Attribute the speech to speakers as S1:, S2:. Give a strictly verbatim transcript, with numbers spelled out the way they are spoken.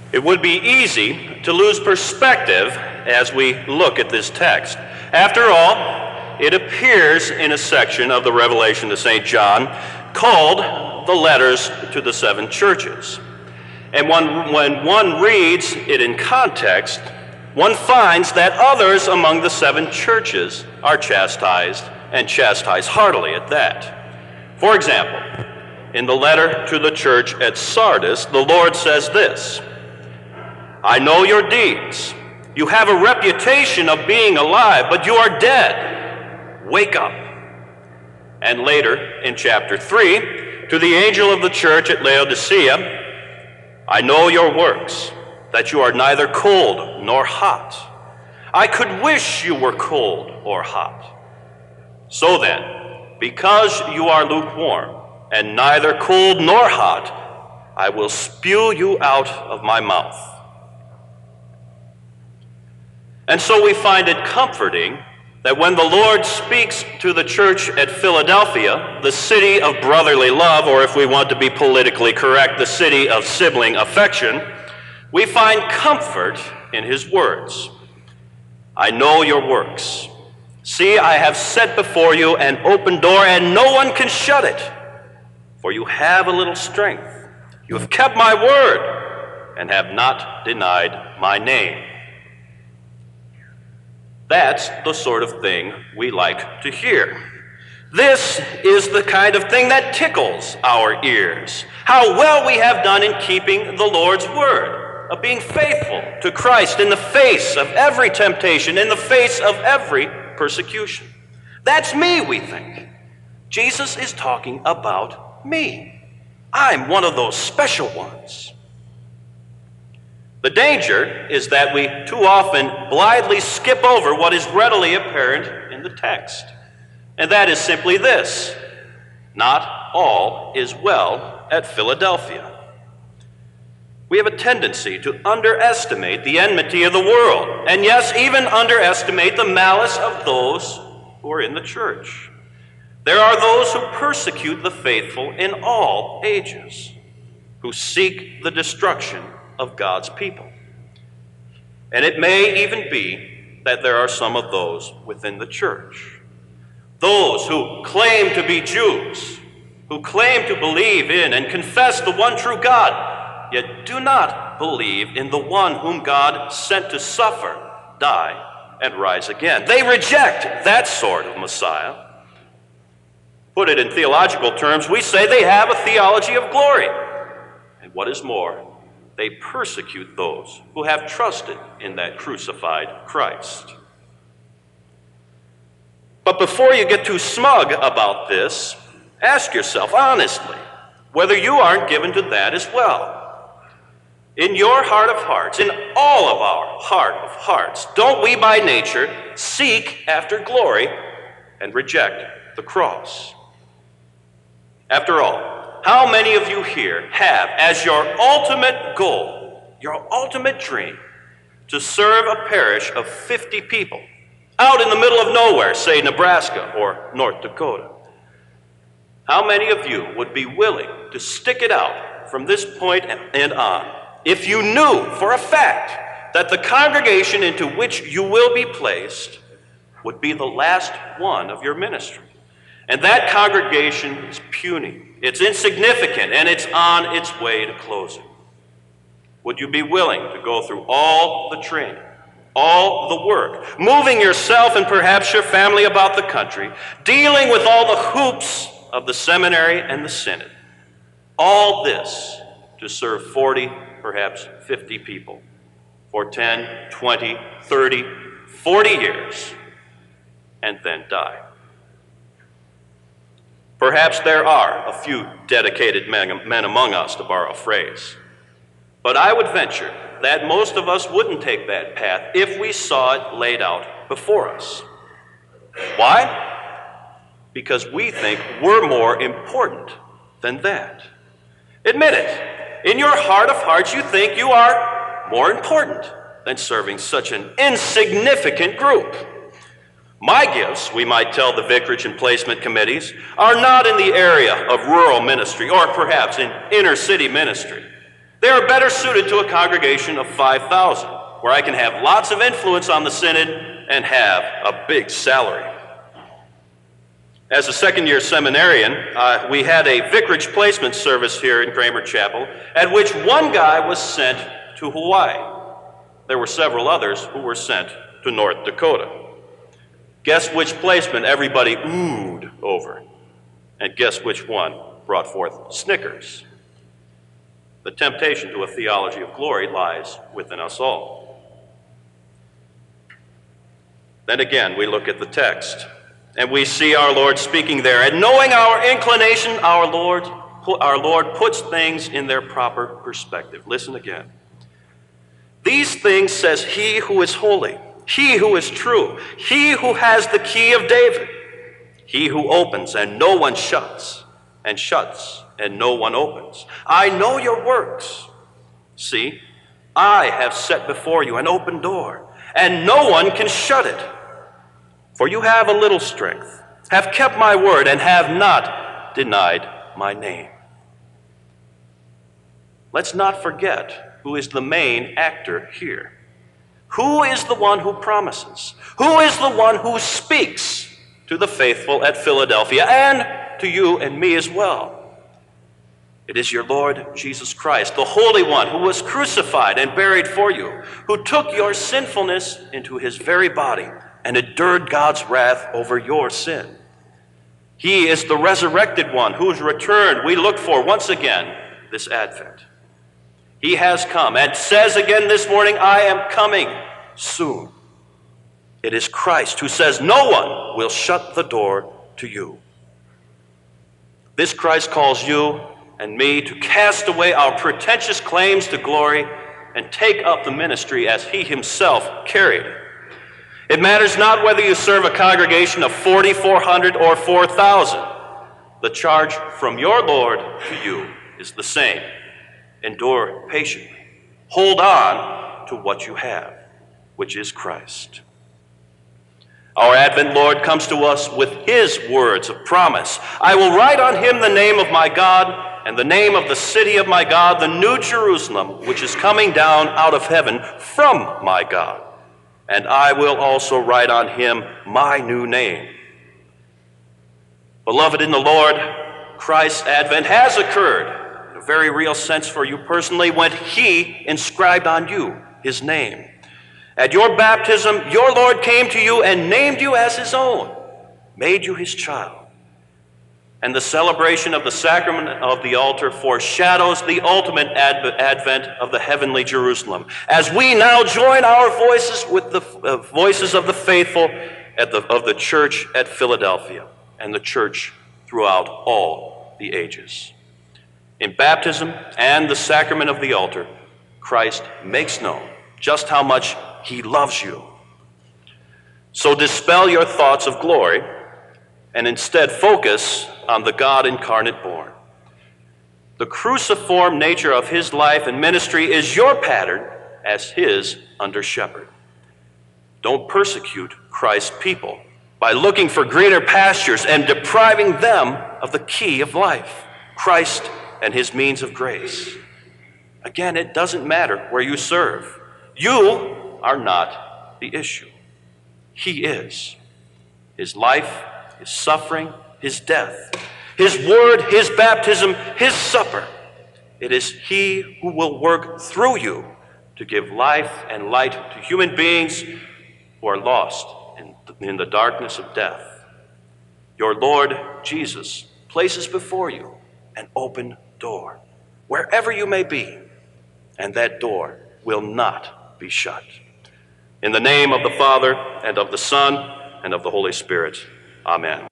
S1: It would be easy to lose perspective as we look at this text. After all, it appears in a section of the Revelation to Saint John called the letters to the seven churches. And when, when one reads it in context, one finds that others among the seven churches are chastised, and chastised heartily at that. For example, in the letter to the church at Sardis, the Lord says this, "I know your deeds. You have a reputation of being alive, but you are dead. Wake up." And later, in chapter three, to the angel of the church at Laodicea, "I know your works, that you are neither cold nor hot. I could wish you were cold or hot. So then, because you are lukewarm and neither cold nor hot, I will spew you out of my mouth." And so we find it comforting that when the Lord speaks to the church at Philadelphia, the city of brotherly love, or if we want to be politically correct, the city of sibling affection, we find comfort in his words. "I know your works. See, I have set before you an open door, and no one can shut it. For you have a little strength. You have kept my word and have not denied my name." That's the sort of thing we like to hear. This is the kind of thing that tickles our ears. How well we have done in keeping the Lord's word, of being faithful to Christ in the face of every temptation, in the face of every persecution. That's me, we think. Jesus is talking about me. I'm one of those special ones. The danger is that we too often blithely skip over what is readily apparent in the text. And that is simply this: not all is well at Philadelphia. We have a tendency to underestimate the enmity of the world, and yes, even underestimate the malice of those who are in the church. There are those who persecute the faithful in all ages, who seek the destruction of God's people. And it may even be that there are some of those within the church, those who claim to be Jews, who claim to believe in and confess the one true God, yet do not believe in the one whom God sent to suffer, die, and rise again. They reject that sort of Messiah. Put it in theological terms, we say they have a theology of glory. And what is more, they persecute those who have trusted in that crucified Christ. But before you get too smug about this, ask yourself honestly whether you aren't given to that as well. In your heart of hearts, in all of our heart of hearts, don't we by nature seek after glory and reject the cross? After all, how many of you here have as your ultimate goal, your ultimate dream, to serve a parish of fifty people out in the middle of nowhere, say Nebraska or North Dakota? How many of you would be willing to stick it out from this point and on if you knew for a fact that the congregation into which you will be placed would be the last one of your ministry? And that congregation is puny, it's insignificant, and it's on its way to closing. Would you be willing to go through all the training, all the work, moving yourself and perhaps your family about the country, dealing with all the hoops of the seminary and the synod, all this to serve forty, perhaps fifty people for ten, twenty, thirty, forty years, and then die? Perhaps there are a few dedicated men, men among us, to borrow a phrase. But I would venture that most of us wouldn't take that path if we saw it laid out before us. Why? Because we think we're more important than that. Admit it. In your heart of hearts, you think you are more important than serving such an insignificant group. My gifts, we might tell the vicarage and placement committees, are not in the area of rural ministry or perhaps in inner city ministry. They are better suited to a congregation of five thousand, where I can have lots of influence on the synod and have a big salary. As a second-year seminarian, uh, we had a vicarage placement service here in Kramer Chapel, at which one guy was sent to Hawaii. There were several others who were sent to North Dakota. Guess which placement everybody oohed over? And guess which one brought forth snickers? The temptation to a theology of glory lies within us all. Then again, we look at the text, and we see our Lord speaking there. And knowing our inclination, our Lord, our Lord puts things in their proper perspective. Listen again. These things says he who is holy, he who is true, he who has the key of David, he who opens and no one shuts, and shuts and no one opens. I know your works. See, I have set before you an open door, and no one can shut it. For you have a little strength, have kept my word, and have not denied my name. Let's not forget who is the main actor here. Who is the one who promises? Who is the one who speaks to the faithful at Philadelphia and to you and me as well? It is your Lord Jesus Christ, the Holy One, who was crucified and buried for you, who took your sinfulness into his very body and endured God's wrath over your sin. He is the resurrected one whose return we look for once again this Advent. He has come and says again this morning, I am coming soon. It is Christ who says, no one will shut the door to you. This Christ calls you and me to cast away our pretentious claims to glory and take up the ministry as he himself carried it. It matters not whether you serve a congregation of forty, four hundred, or four thousand. The charge from your Lord to you is the same. Endure patiently. Hold on to what you have, which is Christ. Our Advent Lord comes to us with his words of promise. I will write on him the name of my God and the name of the city of my God, the new Jerusalem, which is coming down out of heaven from my God. And I will also write on him my new name. Beloved in the Lord, Christ's advent has occurred in a very real sense for you personally when he inscribed on you his name. At your baptism, your Lord came to you and named you as his own, made you his child. And the celebration of the sacrament of the altar foreshadows the ultimate advent of the heavenly Jerusalem, as we now join our voices with the uh, voices of the faithful at the, of the church at Philadelphia and the church throughout all the ages. In baptism and the sacrament of the altar, Christ makes known just how much he loves you. So dispel your thoughts of glory and instead focus on the God incarnate born. The cruciform nature of his life and ministry is your pattern as his under-shepherd. Don't persecute Christ's people by looking for greener pastures and depriving them of the key of life, Christ and his means of grace. Again, it doesn't matter where you serve. You are not the issue. He is. His life, his suffering, his death, his word, his baptism, his supper. It is he who will work through you to give life and light to human beings who are lost in, in the darkness of death. Your Lord Jesus places before you an open door, wherever you may be, and that door will not be shut. In the name of the Father, and of the Son, and of the Holy Spirit, amen.